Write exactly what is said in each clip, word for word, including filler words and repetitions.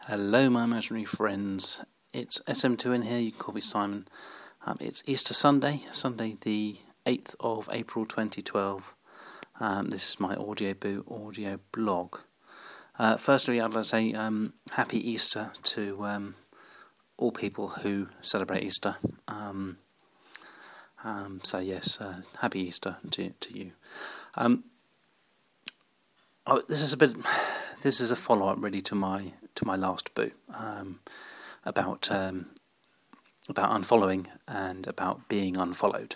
Hello, my imaginary friends. It's S M two in here. You can call me Simon. Um, it's Easter Sunday, Sunday the eighth of April twenty twelve. Um, this is my Audioboo audio blog. Uh, firstly, I'd like to say um, Happy Easter to um, all people who celebrate Easter. Um, um, so yes, uh, Happy Easter to to you. Um, oh, this is a bit. This is a follow-up, really, to my to my last boo um, about um, about unfollowing and about being unfollowed.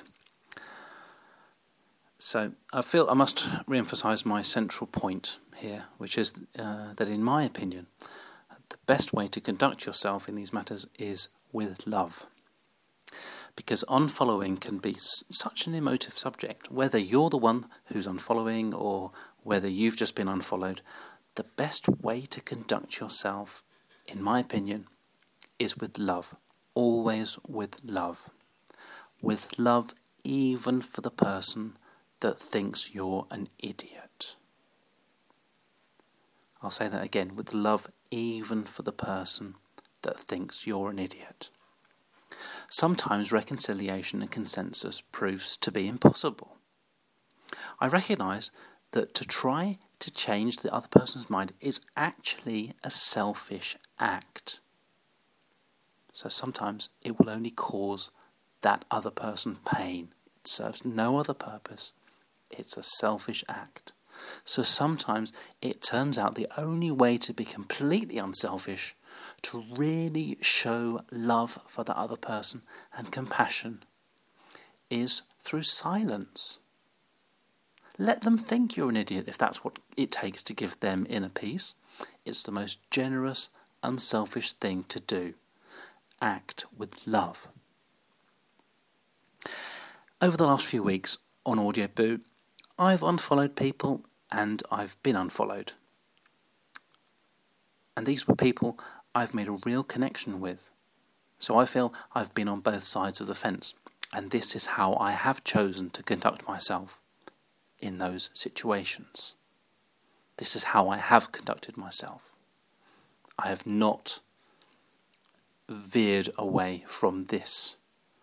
So I feel I must re-emphasise my central point here, which is uh, that, in my opinion, the best way to conduct yourself in these matters is with love. Because unfollowing can be such an emotive subject, whether you're the one who's unfollowing or whether you've just been unfollowed. The best way to conduct yourself, in my opinion, is with love. Always with love. With love even for the person that thinks you're an idiot. I'll say that again. With love even for the person that thinks you're an idiot. Sometimes reconciliation and consensus proves to be impossible. I recognise that to try to change the other person's mind is actually a selfish act. So sometimes it will only cause that other person pain. It serves no other purpose. It's a selfish act. So sometimes it turns out the only way to be completely unselfish, to really show love for the other person and compassion, is through silence. Let them think you're an idiot if that's what it takes to give them inner peace. It's the most generous, unselfish thing to do. Act with love. Over the last few weeks on Audioboo, I've unfollowed people and I've been unfollowed. And these were people I've made a real connection with. So I feel I've been on both sides of the fence. And this is how I have chosen to conduct myself in those situations. This is how I have conducted myself. I have not veered away from this,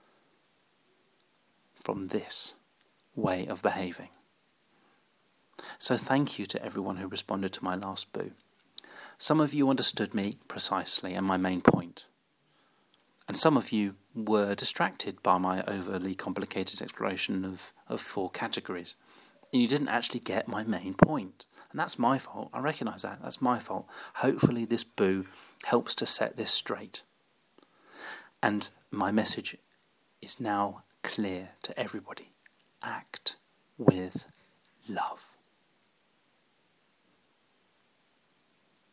from this way of behaving. So thank you to everyone who responded to my last boo. Some of you understood me precisely and my main point. And some of you were distracted by my overly complicated exploration of, of four categories. And you didn't actually get my main point. And that's my fault. I recognise that. That's my fault. Hopefully this boo helps to set this straight. And my message is now clear to everybody. Act with love.